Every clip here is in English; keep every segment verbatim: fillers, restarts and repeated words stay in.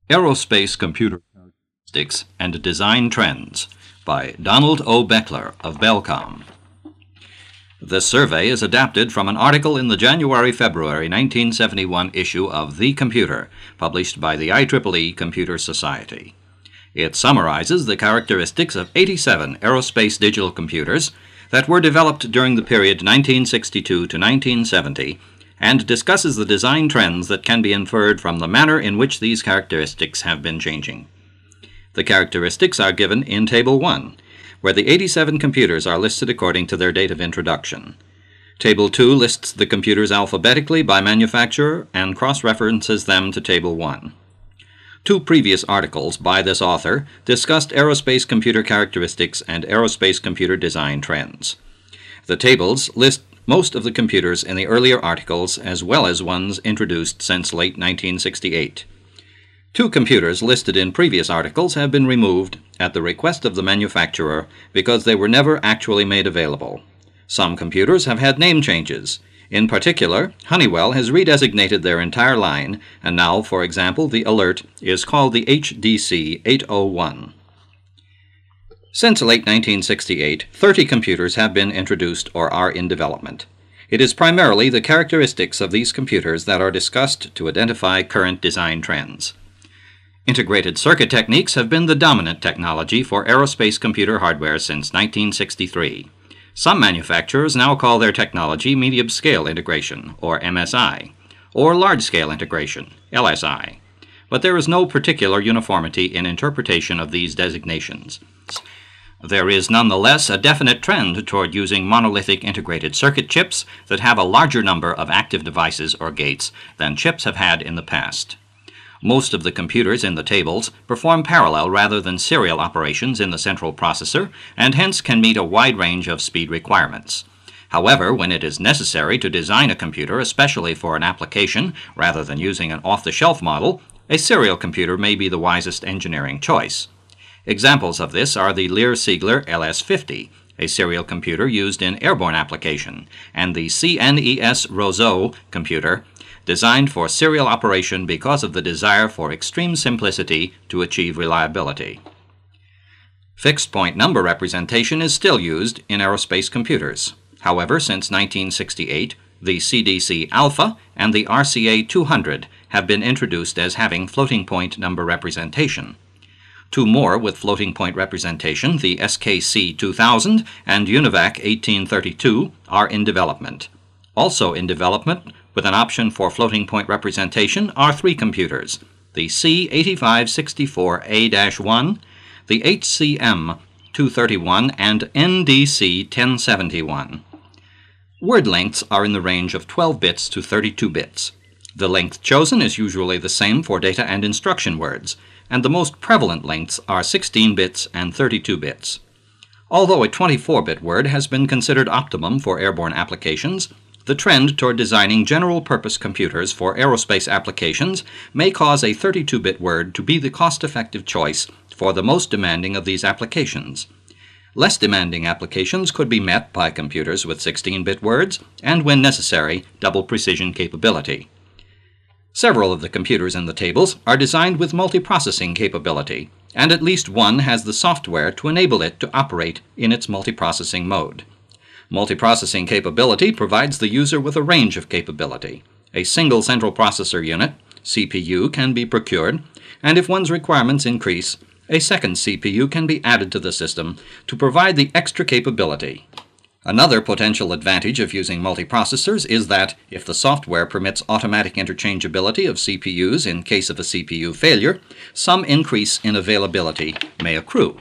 Aerospace Computer Characteristics and Design Trends by Donald O. Beckler of Belcom. This survey is adapted from an article in the January-February nineteen seventy-one issue of The Computer, published by the I triple E Computer Society. It summarizes the characteristics of eighty-seven aerospace digital computers that were developed during the period nineteen sixty-two to nineteen seventy and discusses the design trends that can be inferred from the manner in which these characteristics have been changing. The characteristics are given in Table one, where the eighty-seven computers are listed according to their date of introduction. Table two lists the computers alphabetically by manufacturer and cross-references them to Table one. Two previous articles by this author discussed aerospace computer characteristics and aerospace computer design trends. The tables list most of the computers in the earlier articles as well as ones introduced since late nineteen sixty-eight. Two computers listed in previous articles have been removed at the request of the manufacturer because they were never actually made available. Some computers have had name changes. In particular, Honeywell has redesignated their entire line, and now, for example, the Alert is called the H D C eight oh one. Since late nineteen sixty-eight, thirty computers have been introduced or are in development. It is primarily the characteristics of these computers that are discussed to identify current design trends. Integrated circuit techniques have been the dominant technology for aerospace computer hardware since nineteen sixty-three. Some manufacturers now call their technology medium-scale integration, or M S I, or large-scale integration, L S I, but there is no particular uniformity in interpretation of these designations. There is nonetheless a definite trend toward using monolithic integrated circuit chips that have a larger number of active devices or gates than chips have had in the past. Most of the computers in the tables perform parallel rather than serial operations in the central processor and hence can meet a wide range of speed requirements. However, when it is necessary to design a computer especially for an application rather than using an off-the-shelf model, a serial computer may be the wisest engineering choice. Examples of this are the Lear-Siegler L S fifty, a serial computer used in airborne application, and the C N E S Roseau computer, designed for serial operation because of the desire for extreme simplicity to achieve reliability. Fixed-point number representation is still used in aerospace computers. However, since nineteen sixty-eight, the C D C Alpha and the R C A two hundred have been introduced as having floating-point number representation. Two more with floating-point representation, the S K C two thousand and UNIVAC eighteen thirty-two, are in development. Also in development, with an option for floating-point representation, are three computers, the C eighty-five sixty-four A one, the H C M two thirty-one, and N D C ten seventy-one. Word lengths are in the range of twelve bits to thirty-two bits. The length chosen is usually the same for data and instruction words, and the most prevalent lengths are sixteen bits and thirty-two bits. Although a twenty-four bit word has been considered optimum for airborne applications, the trend toward designing general-purpose computers for aerospace applications may cause a thirty-two bit word to be the cost-effective choice for the most demanding of these applications. Less demanding applications could be met by computers with sixteen bit words and, when necessary, double precision capability. Several of the computers in the tables are designed with multiprocessing capability, and at least one has the software to enable it to operate in its multiprocessing mode. Multiprocessing capability provides the user with a range of capability. A single central processor unit, C P U, can be procured, and if one's requirements increase, a second C P U can be added to the system to provide the extra capability. Another potential advantage of using multiprocessors is that, if the software permits automatic interchangeability of C P Us in case of a C P U failure, some increase in availability may accrue.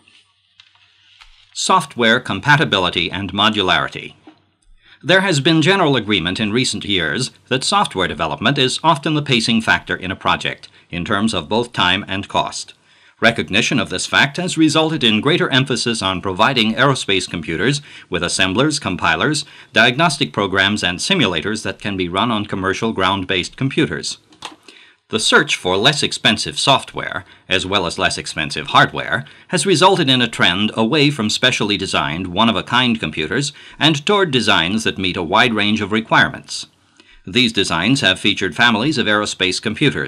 Software compatibility and modularity. There has been general agreement in recent years that software development is often the pacing factor in a project, in terms of both time and cost. Recognition of this fact has resulted in greater emphasis on providing aerospace computers with assemblers, compilers, diagnostic programs, and simulators that can be run on commercial ground-based computers. The search for less expensive software, as well as less expensive hardware, has resulted in a trend away from specially designed, one-of-a-kind computers and toward designs that meet a wide range of requirements. These designs have featured families of aerospace computers,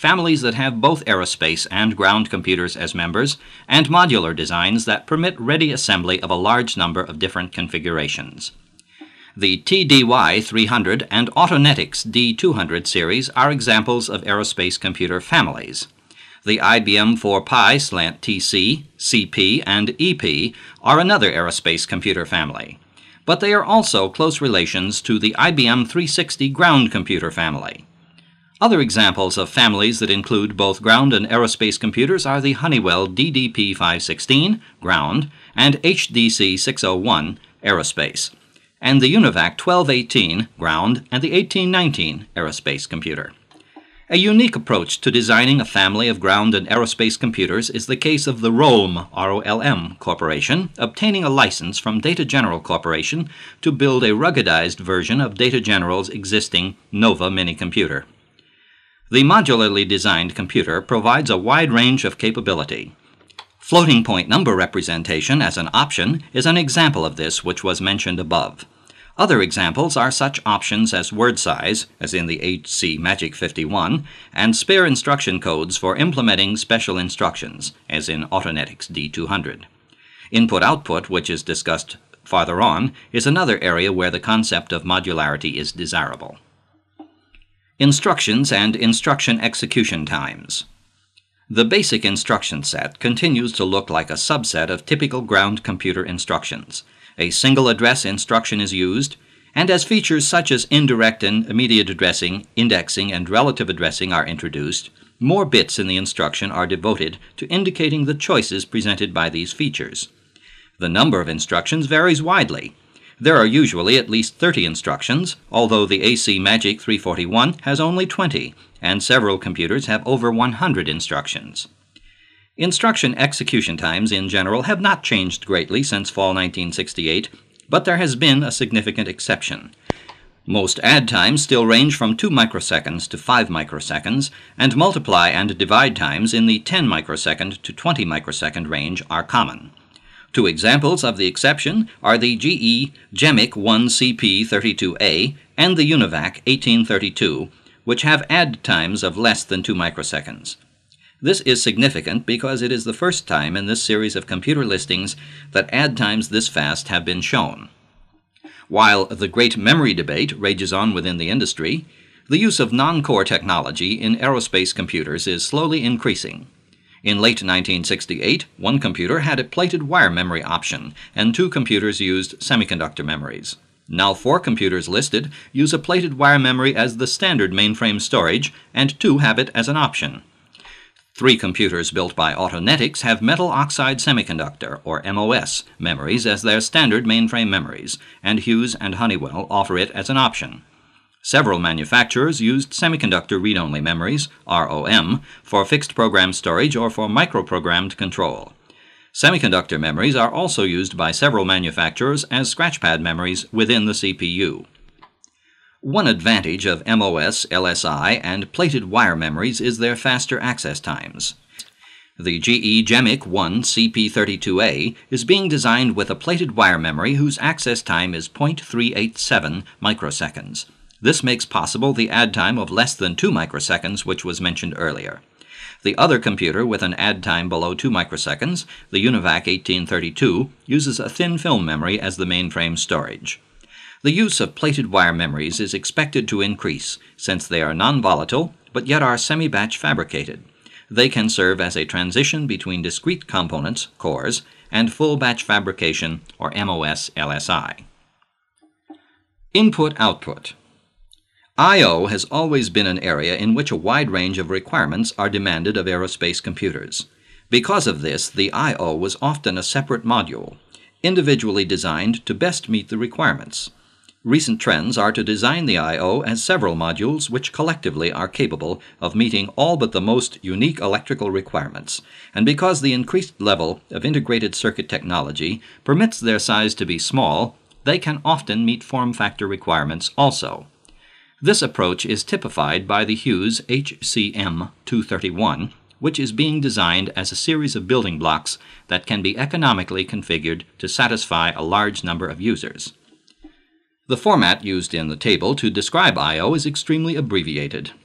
families that have both aerospace and ground computers as members, and modular designs that permit ready assembly of a large number of different configurations. The T D Y three hundred and Autonetics D two hundred series are examples of aerospace computer families. The I B M four Pi Slant T C, C P, and E P are another aerospace computer family, but they are also close relations to the I B M three sixty ground computer family. Other examples of families that include both ground and aerospace computers are the Honeywell D D P five sixteen, ground, and H D C six oh one, aerospace, and the UNIVAC twelve eighteen, ground, and the eighteen nineteen, aerospace computer. A unique approach to designing a family of ground and aerospace computers is the case of the ROLM, R O L M Corporation, obtaining a license from Data General Corporation to build a ruggedized version of Data General's existing Nova minicomputer. The modularly designed computer provides a wide range of capability. Floating point number representation as an option is an example of this which was mentioned above. Other examples are such options as word size, as in the H C Magic fifty-one, and spare instruction codes for implementing special instructions, as in Autonetics D two hundred. Input-output, which is discussed farther on, is another area where the concept of modularity is desirable. Instructions and instruction execution times. The basic instruction set continues to look like a subset of typical ground computer instructions. A single address instruction is used, and as features such as indirect and immediate addressing, indexing, and relative addressing are introduced, more bits in the instruction are devoted to indicating the choices presented by these features. The number of instructions varies widely. There are usually at least thirty instructions, although the A C Magic three forty-one has only twenty, and several computers have over one hundred instructions. Instruction execution times in general have not changed greatly since fall nineteen sixty-eight, but there has been a significant exception. Most add times still range from two microseconds to five microseconds, and multiply and divide times in the ten microsecond to twenty microsecond range are common. Two examples of the exception are the G E GEMIC one C P thirty-two A and the UNIVAC eighteen thirty-two, which have add times of less than two microseconds. This is significant because it is the first time in this series of computer listings that add times this fast have been shown. While the great memory debate rages on within the industry, the use of non-core technology in aerospace computers is slowly increasing. In late nineteen sixty-eight, one computer had a plated wire memory option, and two computers used semiconductor memories. Now four computers listed use a plated wire memory as the standard mainframe storage, and two have it as an option. Three computers built by Autonetics have metal oxide semiconductor, or M O S, memories as their standard mainframe memories, and Hughes and Honeywell offer it as an option. Several manufacturers used semiconductor read-only memories, R O M, for fixed program storage or for microprogrammed control. Semiconductor memories are also used by several manufacturers as scratchpad memories within the C P U. One advantage of M O S, L S I, and plated wire memories is their faster access times. The G E GEMIC one C P thirty-two A is being designed with a plated wire memory whose access time is zero point three eight seven microseconds. This makes possible the add time of less than two microseconds, which was mentioned earlier. The other computer with an add time below two microseconds, the UNIVAC eighteen thirty-two, uses a thin film memory as the mainframe storage. The use of plated wire memories is expected to increase, since they are non-volatile, but yet are semi-batch fabricated. They can serve as a transition between discrete components, cores, and full batch fabrication, or M O S L S I. Input-output. I O has always been an area in which a wide range of requirements are demanded of aerospace computers. Because of this, the I O was often a separate module, individually designed to best meet the requirements. Recent trends are to design the I O as several modules which collectively are capable of meeting all but the most unique electrical requirements, and because the increased level of integrated circuit technology permits their size to be small, they can often meet form factor requirements also. This approach is typified by the Hughes H C M two thirty-one, which is being designed as a series of building blocks that can be economically configured to satisfy a large number of users. The format used in the table to describe I O is extremely abbreviated.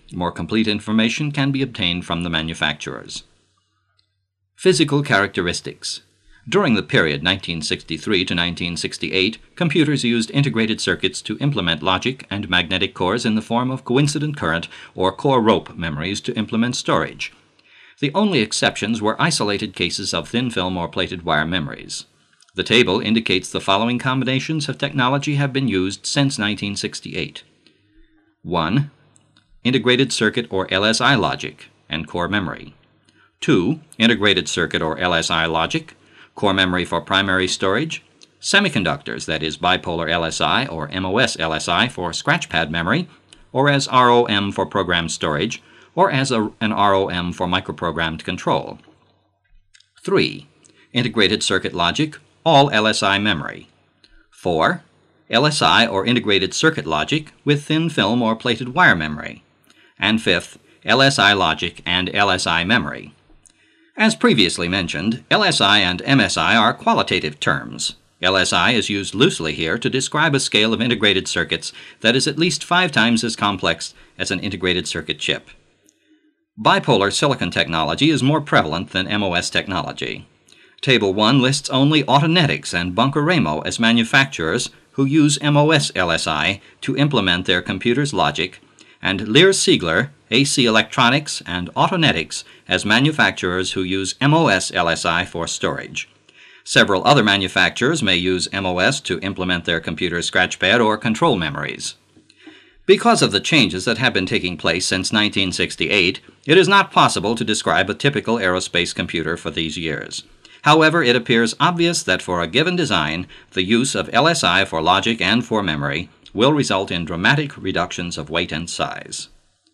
more complete information can be obtained from the manufacturers. Physical characteristics. During the period nineteen sixty-three to nineteen sixty-eight, computers used integrated circuits to implement logic and magnetic cores in the form of coincident current or core rope memories to implement storage. The only exceptions were isolated cases of thin film or plated wire memories. The table indicates the following combinations of technology have been used since nineteen sixty-eight. one. Integrated circuit or L S I logic and core memory. two. Integrated circuit or L S I logic, core memory for primary storage, semiconductors, that is bipolar L S I or M O S L S I for scratchpad memory, or as R O M for program storage, or as a, an R O M for microprogrammed control. three. Integrated circuit logic, all L S I memory. four. L S I or integrated circuit logic with thin film or plated wire memory. And fifth, L S I logic and L S I memory. As previously mentioned, L S I and M S I are qualitative terms. L S I is used loosely here to describe a scale of integrated circuits that is at least five times as complex as an integrated circuit chip. Bipolar silicon technology is more prevalent than M O S technology. Table one lists only Autonetics and Bunker-Ramo as manufacturers who use M O S L S I to implement their computer's logic, and Lear-Siegler, A C Electronics, and Autonetics as manufacturers who use M O S L S I for storage. Several other manufacturers may use M O S to implement their computer's scratchpad or control memories. Because of the changes that have been taking place since nineteen sixty-eight, it is not possible to describe a typical aerospace computer for these years. However, it appears obvious that for a given design, the use of L S I for logic and for memory will result in dramatic reductions of weight and size.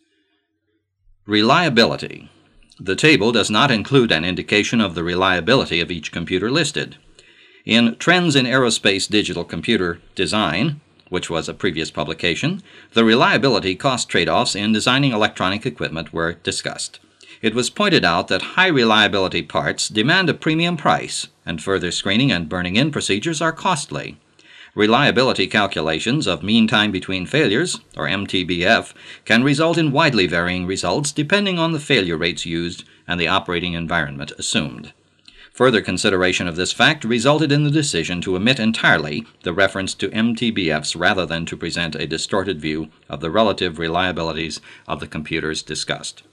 Reliability. The table does not include an indication of the reliability of each computer listed. In Trends in Aerospace Digital Computer Design, which was a previous publication, the reliability cost trade-offs in designing electronic equipment were discussed. It was pointed out that high reliability parts demand a premium price, and further screening and burning-in procedures are costly. Reliability calculations of mean time between failures, or M T B F, can result in widely varying results depending on the failure rates used and the operating environment assumed. Further consideration of this fact resulted in the decision to omit entirely the reference to M T B Fs rather than to present a distorted view of the relative reliabilities of the computers discussed.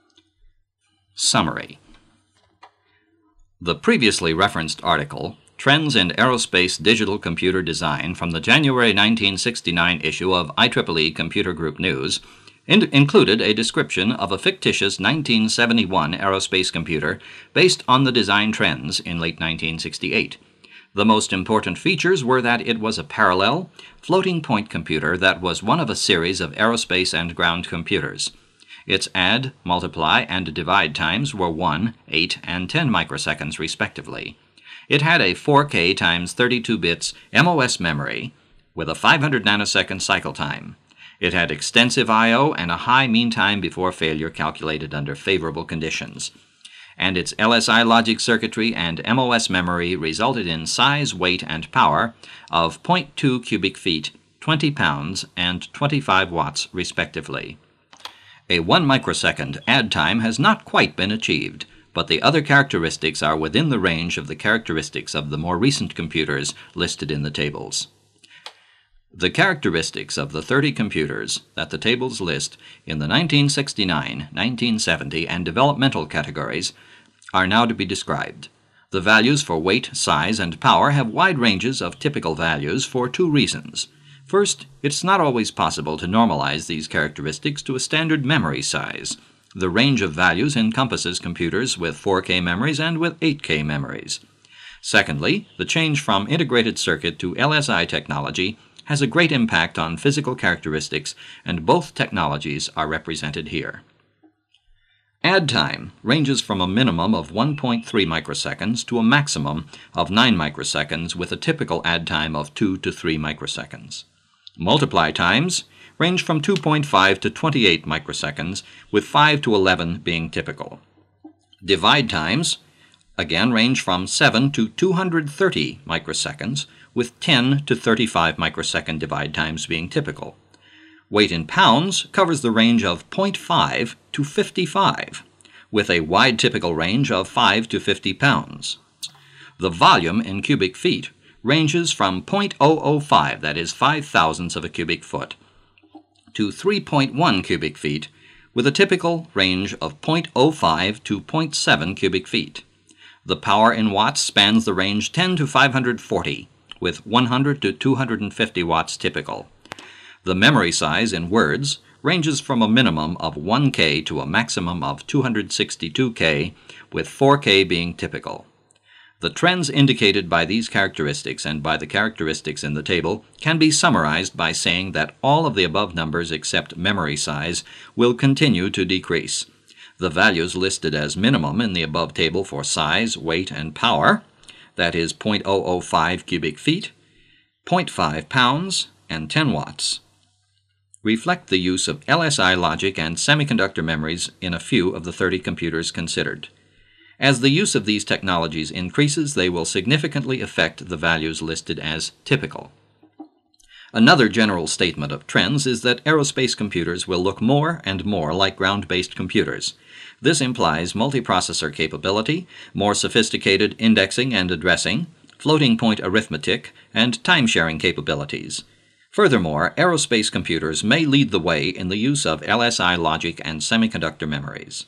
Summary. The previously referenced article, Trends in Aerospace Digital Computer Design, from the January nineteen sixty-nine issue of I triple E Computer Group News, in included a description of a fictitious nineteen seventy-one aerospace computer based on the design trends in late nineteen sixty-eight. The most important features were that it was a parallel, floating-point computer that was one of a series of aerospace and ground computers. Its add, multiply, and divide times were one, eight, and ten microseconds respectively. It had a four K times thirty-two bits M O S memory with a five hundred nanosecond cycle time. It had extensive I O and a high mean time before failure calculated under favorable conditions. And its L S I logic circuitry and M O S memory resulted in size, weight, and power of zero point two cubic feet, twenty pounds, and twenty-five watts respectively. A one microsecond add time has not quite been achieved, but the other characteristics are within the range of the characteristics of the more recent computers listed in the tables. The characteristics of the thirty computers that the tables list in the nineteen sixty-nine, nineteen seventy, and developmental categories are now to be described. The values for weight, size, and power have wide ranges of typical values for two reasons. First, it's not always possible to normalize these characteristics to a standard memory size. The range of values encompasses computers with four K memories and with eight K memories. Secondly, the change from integrated circuit to L S I technology has a great impact on physical characteristics, and both technologies are represented here. Add time ranges from a minimum of one point three microseconds to a maximum of nine microseconds with a typical add time of two to three microseconds. Multiply times range from two point five to twenty-eight microseconds, with five to eleven being typical. Divide times again range from seven to two hundred thirty microseconds, with ten to thirty-five microsecond divide times being typical. Weight in pounds covers the range of zero point five to fifty-five, with a wide typical range of five to fifty pounds. The volume in cubic feet ranges from zero point zero zero five, that is five thousandths of a cubic foot, to three point one cubic feet, with a typical range of zero point zero five to zero point seven cubic feet. The power in watts spans the range ten to five hundred forty, with one hundred to two hundred fifty watts typical. The memory size in words ranges from a minimum of one K to a maximum of two hundred sixty-two K, with four K being typical. The trends indicated by these characteristics and by the characteristics in the table can be summarized by saying that all of the above numbers except memory size will continue to decrease. The values listed as minimum in the above table for size, weight, and power, that is zero point zero zero five cubic feet, zero point five pounds, and ten watts, reflect the use of L S I logic and semiconductor memories in a few of the thirty computers considered. As the use of these technologies increases, they will significantly affect the values listed as typical. Another general statement of trends is that aerospace computers will look more and more like ground-based computers. This implies multiprocessor capability, more sophisticated indexing and addressing, floating-point arithmetic, and time-sharing capabilities. Furthermore, aerospace computers may lead the way in the use of L S I logic and semiconductor memories.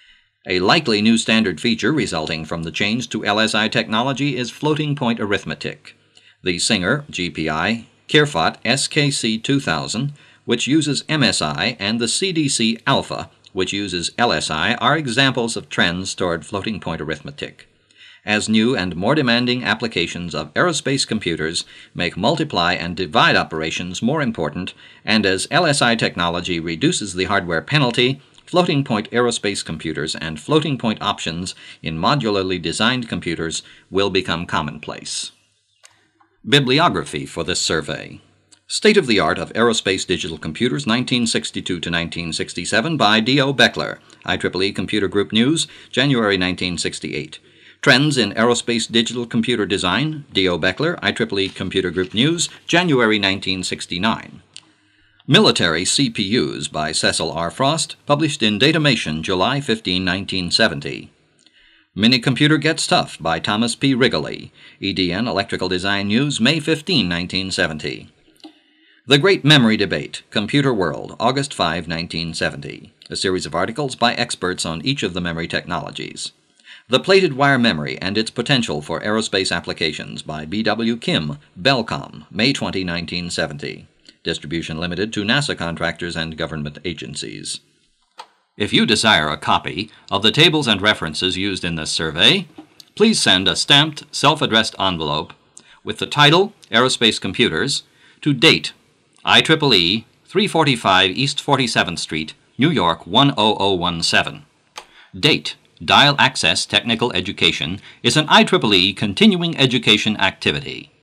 A likely new standard feature resulting from the change to L S I technology is floating-point arithmetic. The Singer G P I, Kirfot S K C two thousand, which uses M S I, and the C D C Alpha, which uses L S I, are examples of trends toward floating-point arithmetic. As new and more demanding applications of aerospace computers make multiply and divide operations more important, and as L S I technology reduces the hardware penalty, floating-point aerospace computers and floating-point options in modularly designed computers will become commonplace. Bibliography for this survey. State of the Art of Aerospace Digital Computers nineteen sixty-two to nineteen sixty-seven by D O Beckler, I triple E Computer Group News, January nineteen sixty-eight. Trends in Aerospace Digital Computer Design, D O Beckler, I triple E Computer Group News, January nineteen sixty-nine. Military C P Us by Cecil R. Frost, published in Datamation, July fifteenth, nineteen seventy. Minicomputer Gets Tough by Thomas P. Wrigley, E D N Electrical Design News, May fifteenth, nineteen seventy. The Great Memory Debate, Computer World, August fifth, nineteen seventy. A series of articles by experts on each of the memory technologies. The Plated Wire Memory and Its Potential for Aerospace Applications by B W Kim, Belcom, May twentieth, nineteen seventy. Distribution limited to NASA contractors and government agencies. If you desire a copy of the tables and references used in this survey, please send a stamped, self-addressed envelope with the title Aerospace Computers to date I triple E three forty-five East forty-seventh Street, New York one zero zero one seven. Date Dial Access Technical Education is an I triple E continuing education activity.